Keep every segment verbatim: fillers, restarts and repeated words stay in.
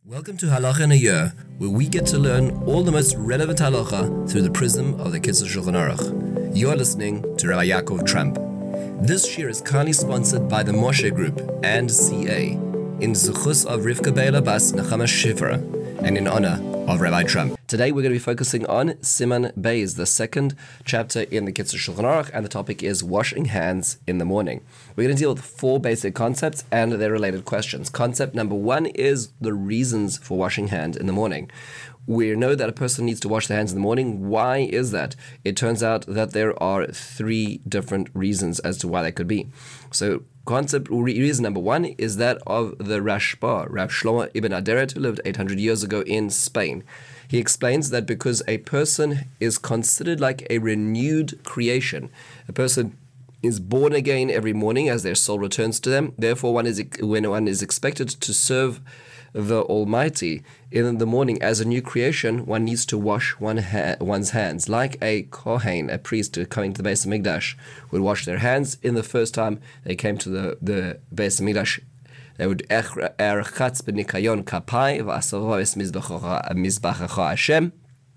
Welcome to Halacha in a Year, where we get to learn all the most relevant halacha through the prism of the Kitzur Shulchan Aruch. You are listening to Rabbi Yaakov Trump. This year is kindly sponsored by the Moshe Group and C A, in Zuchus of Rivka Beila Bas Nechama Shifra, and in honor of Rabbi Trump. Today we're going to be focusing on Siman Beis, the second chapter in the Kitzur Shulchan Aruch, and the topic is washing hands in the morning. We're going to deal with four basic concepts and their related questions. Concept number one is the reasons for washing hands in the morning. We know that a person needs to wash their hands in the morning. Why is that? It turns out that there are three different reasons as to why that could be. So concept reason number one is that of the Rashba, Rav Shlomo ibn Aderet, who lived eight hundred years ago in Spain. He explains that because a person is considered like a renewed creation, a person is born again every morning as their soul returns to them. Therefore, one is when one is expected to serve the Almighty in the morning as a new creation, one needs to wash one ha- one's hands, like a Kohen, a priest coming to the Beis Hamikdash, would wash their hands in the first time they came to the, the Beis Hamikdash. They would erchatz b'nikayon kapai v'asavo es mizbachacha Hashem.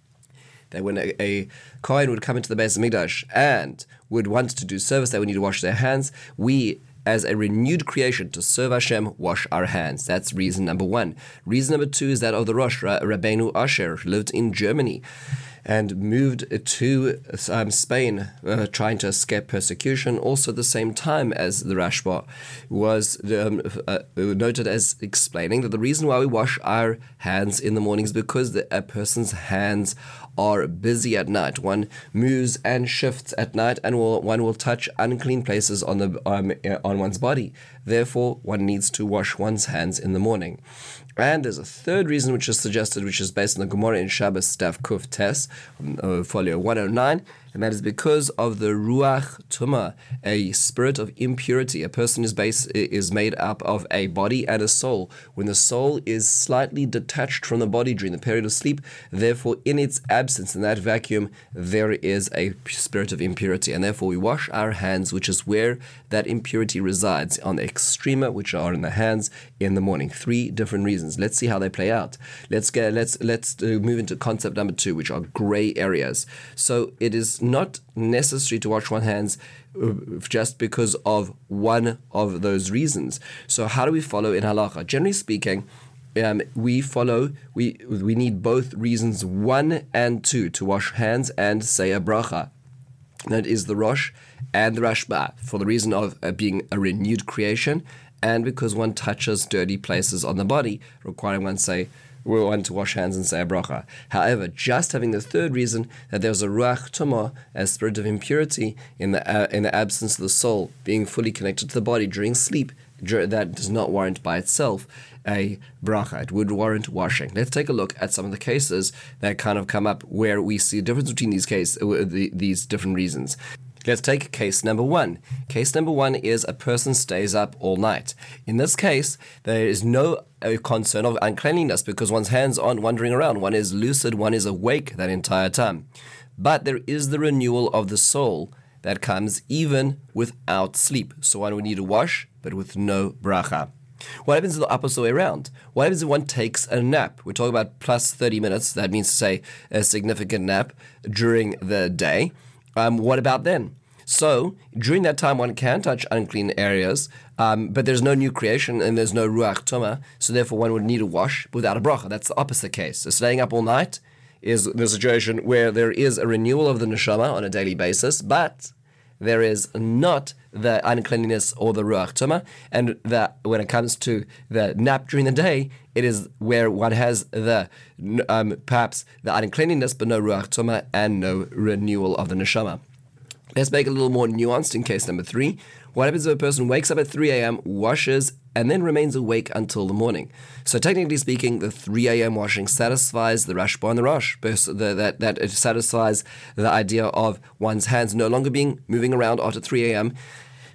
That when a, a Kohen would come into the Beis Hamikdash and would want to do service, they would need to wash their hands. We, as a renewed creation to serve Hashem, wash our hands. That's reason number one. Reason number two is that of the Rosh, Rabbeinu Asher, who lived in Germany and moved to um, Spain, uh, trying to escape persecution. Also at the same time as the Rashba was um, uh, noted as explaining that the reason why we wash our hands in the morning is because the, a person's hands are busy at night. One moves and shifts at night, and will, one will touch unclean places on the um, on one's body. Therefore, one needs to wash one's hands in the morning. And there's a third reason which is suggested, which is based on the Gemara in Shabbos Daf Kuf Tes, uh, folio one oh nine, and that is because of the Ruach Tumah, a spirit of impurity. A person is base, is made up of a body and a soul. When the soul is slightly detached from the body during the period of sleep, therefore in its absence, in that vacuum, there is a spirit of impurity. And therefore we wash our hands, which is where that impurity resides, on the extrema, which are in the hands, in the morning. Three different reasons. Let's see how they play out. Let's get let's let's uh, move into concept number two, which are gray areas. So it is not necessary to wash one's hands uh, just because of one of those reasons. So how do we follow in halacha? Generally speaking, Um, we follow, we we need both reasons one and two to wash hands and say a bracha. That is the Rosh and the Rashba, for the reason of uh, being a renewed creation, and because one touches dirty places on the body, requiring one say we want to wash hands and say a bracha. However, just having the third reason, that there's a ruach tumah, a spirit of impurity, in the uh, in the absence of the soul being fully connected to the body during sleep, that does not warrant by itself a bracha. It would warrant washing. Let's take a look at some of the cases that kind of come up where we see a difference between these cases, uh, the, these different reasons. Let's take case number one. Case number one is a person stays up all night. In this case, there is no uh, concern of uncleanliness because one's hands aren't wandering around. One is lucid, one is awake that entire time. But there is the renewal of the soul that comes even without sleep. So one would need to wash, but with no bracha. What happens the opposite way around? What happens if one takes a nap? We're talking about plus thirty minutes. That means to say a significant nap during the day. Um, what about then? So during that time, one can touch unclean areas, um, but there's no new creation and there's no ruach tumah. So therefore, one would need to wash without a bracha. That's the opposite case. So staying up all night is the situation where there is a renewal of the neshama on a daily basis, but there is not the uncleanliness or the ruach tumah, and that when it comes to the nap during the day, it is where one has the um, perhaps the uncleanliness but no ruach tumah and no renewal of the neshama. Let's make it a little more nuanced in case number three. What happens if a person wakes up at three a.m., washes, and then remains awake until the morning? So technically speaking, the three a.m. washing satisfies the Rashba and the Rosh. That, that it satisfies the idea of one's hands no longer being moving around after three a.m.,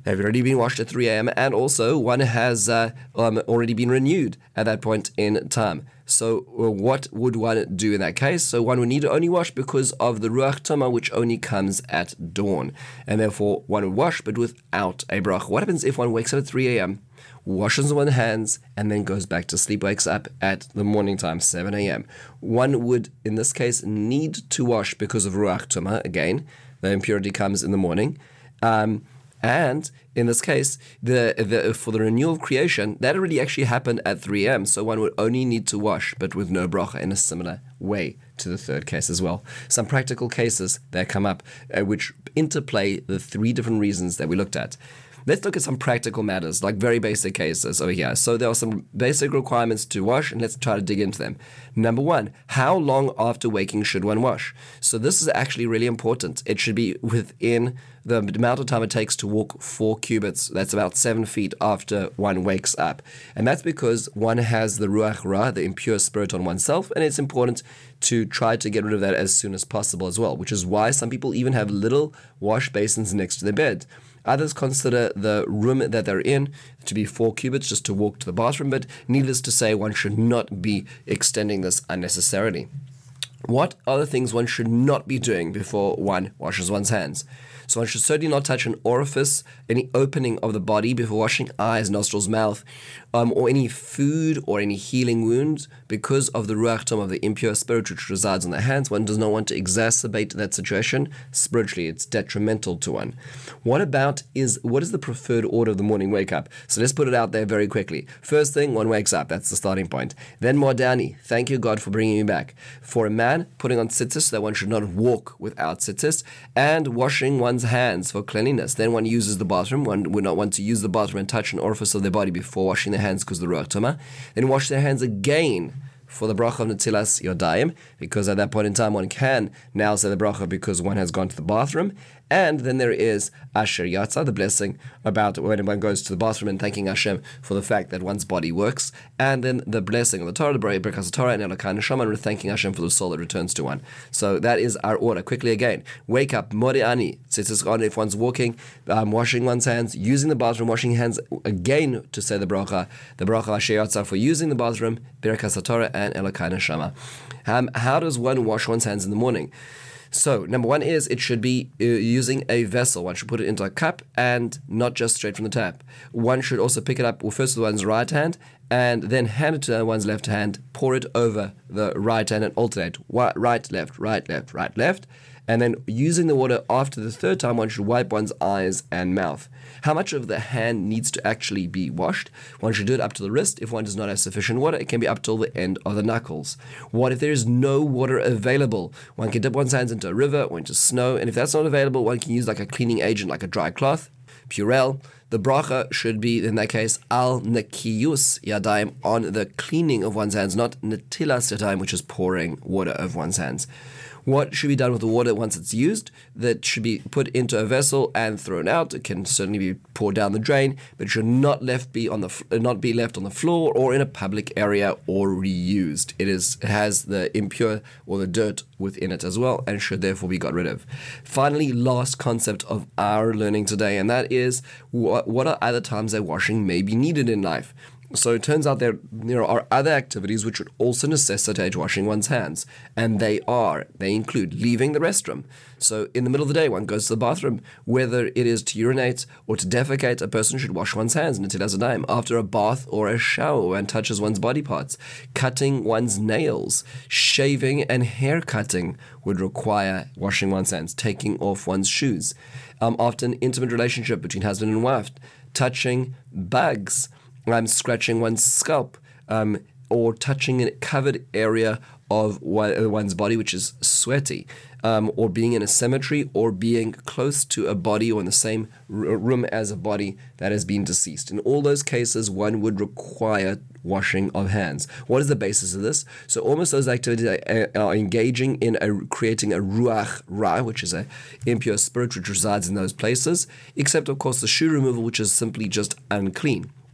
They've already been washed at three a.m. and also one has uh, um, already been renewed at that point in time. So uh, what would one do in that case? So one would need to only wash because of the Ruach Tumah, which only comes at dawn. And therefore one would wash, but without a bracha. What happens if one wakes up at three a.m., washes one's hands, and then goes back to sleep, wakes up at the morning time, seven a.m.? One would, in this case, need to wash because of Ruach Tumah. Again, the impurity comes in the morning. Um, and in this case, the, the for the renewal of creation, that already actually happened at three a.m., so one would only need to wash, but with no bracha, in a similar way to the third case as well. Some practical cases that come up, uh, which interplay the three different reasons that we looked at. Let's look at some practical matters, like very basic cases over here. So there are some basic requirements to wash, and let's try to dig into them. Number one, how long after waking should one wash? So this is actually really important. It should be within the amount of time it takes to walk four cubits. That's about seven feet after one wakes up. And that's because one has the Ruach Ra, the impure spirit, on oneself, and it's important to try to get rid of that as soon as possible as well, which is why some people even have little wash basins next to their bed. Others consider the room that they're in to be four cubits just to walk to the bathroom, but needless to say, one should not be extending this unnecessarily. What are the things one should not be doing before one washes one's hands? So one should certainly not touch an orifice, any opening of the body before washing eyes, nostrils, mouth, um, or any food or any healing wounds because of the Ruach Tumah, of the impure spirit which resides on the hands. One does not want to exacerbate that situation. Spiritually, it's detrimental to one. What about is, what is the preferred order of the morning wake up? So let's put it out there very quickly. First thing, one wakes up. That's the starting point. Then Modani. Thank you, God, for bringing me back. For a man, putting on tzitzis, so that one should not walk without tzitzis, and washing one's hands for cleanliness. Then one uses the bathroom. One would not want to use the bathroom and touch an orifice of their body before washing their hands because of the Ruach Tumah. Then wash their hands again for the bracha of Netilas Yodayim, because at that point in time one can now say the bracha because one has gone to the bathroom. And then there is Asher Yatza, the blessing about when one goes to the bathroom and thanking Hashem for the fact that one's body works. And then the blessing of the Torah, the Birkas Torah, and Elokai Neshama, and thanking Hashem for the soul that returns to one. So that is our order. Quickly again, wake up, Mori'ani, tzitzis on if one's walking, um, washing one's hands, using the bathroom, washing hands again to say the bracha, the bracha Asher Yatza for using the bathroom, Birkas Torah, and Elokai Neshama. Um, how does one wash one's hands in the morning? So, number one is it should be uh, using a vessel. One should put it into a cup and not just straight from the tap. One should also pick it up well, first with one's right hand and then hand it to one's left hand, pour it over the right hand and alternate. Right, left, right, left, right, left. And then using the water after the third time, one should wipe one's eyes and mouth. How much of the hand needs to actually be washed? One should do it up to the wrist. If one does not have sufficient water, it can be up till the end of the knuckles. What if there is no water available? One can dip one's hands into a river or into snow, and if that's not available, one can use like a cleaning agent, like a dry cloth, Purell. The bracha should be, in that case, al nekiyus yadayim, on the cleaning of one's hands, not netilas yadayim, which is pouring water over one's hands. What should be done with the water once it's used? That should be put into a vessel and thrown out. It can certainly be poured down the drain, but it should not left be on the not be left on the floor or in a public area or reused. It is it has the impure or the dirt within it as well, and should therefore be got rid of. Finally, last concept of our learning today, and that is what, what are other times that washing may be needed in life. So it turns out there, there are other activities which would also necessitate washing one's hands. And they are, they include leaving the restroom. So in the middle of the day, one goes to the bathroom. Whether it is to urinate or to defecate, a person should wash one's hands netilas yadayim. After a bath or a shower, one touches one's body parts. Cutting one's nails, shaving and hair cutting would require washing one's hands. Taking off one's shoes. Um, after an intimate relationship between husband and wife, touching bugs. Um, scratching one's scalp, um, or touching a covered area of one, one's body which is sweaty, um, or being in a cemetery, or being close to a body or in the same r- room as a body that has been deceased. In all those cases, one would require washing of hands. What is the basis of this? So almost those activities are, are engaging in a, creating a ruach ra, which is a impure spirit which resides in those places, except of course the shoe removal, which is simply just unclean.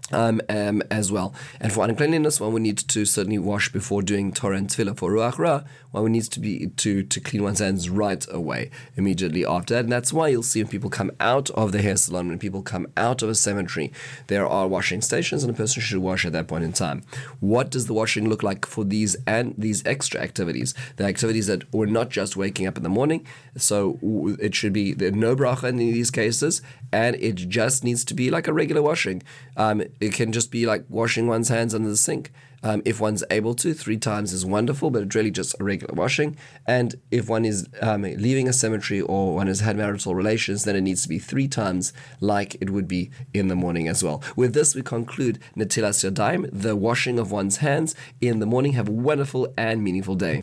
Um, um, as well. And for uncleanliness, one would need to certainly wash before doing Torah and Tefillah. For Ruach Ra, one needs to be to, to clean one's hands right away, immediately after that. And that's why you'll see when people come out of the hair salon, when people come out of a cemetery, there are washing stations, and a person should wash at that point in time. What does the washing look like for these and these extra activities? The activities that were not just waking up in the morning, so it should be there no bracha in these cases, and it just needs to be like a regular washing. Um, it can just be like washing one's hands under the sink. Um, if one's able to, three times is wonderful, but it's really just a regular washing. And if one is um, leaving a cemetery or one has had marital relations, then it needs to be three times like it would be in the morning as well. With this, we conclude Netilas Yadayim, the washing of one's hands in the morning. Have a wonderful and meaningful day.